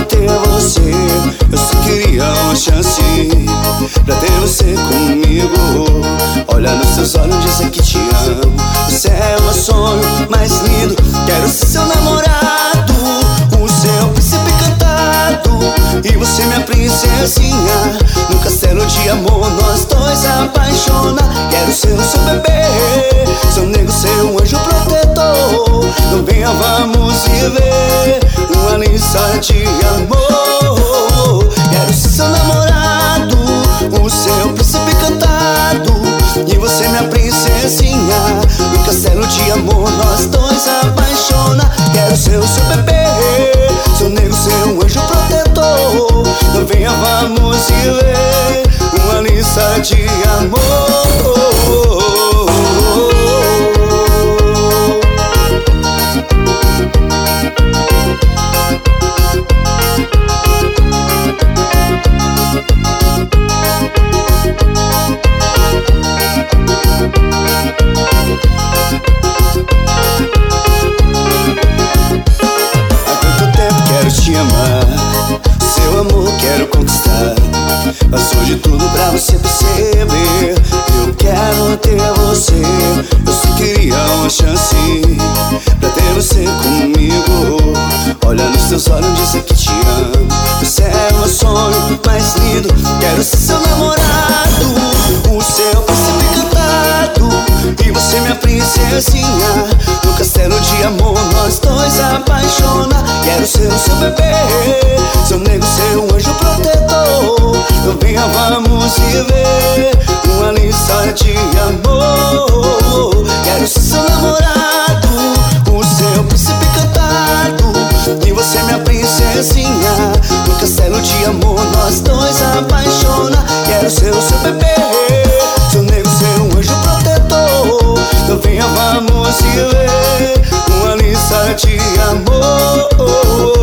quero ter você. Eu só queria uma chance pra ter você comigo. Olha nos seus olhos, dizer que te amo. Você é o meu sonho mais lindo. Quero ser seu namorado, o seu príncipe encantado, e você minha princesinha. No castelo de amor nós dois apaixona. Quero ser o seu bebê, seu nego, seu anjo protetor. Não venha, vamos viver uma aliança de amor. Quero ser seu namorado, o seu príncipe encantado, e você minha princesinha. No castelo de amor nós dois apaixona. Quero ser o seu bebê, seu nego, seu anjo protetor. Não venha, vamos viver uma aliança de amor. Te amar, seu amor quero conquistar. Faço de tudo pra você perceber. Eu quero ter você. Eu só queria uma chance pra ter você comigo. Olha nos seus olhos, dizer que te amo. Você é o meu sonho mais lindo. Quero ser seu namorado, o seu príncipe encantado, e você minha princesinha. No castelo de amor nós dois apaixona. Quero ser o seu bebê, seu nego, seu anjo protetor. Não venha, vamos viver uma aliança de amor. Quero ser seu namorado, o seu príncipe encantado, e você minha princesinha. No castelo de amor nós dois apaixona. Quero ser o seu bebê, seu nego, seu anjo protetor. Não venha, vamos viver uma aliança de amor.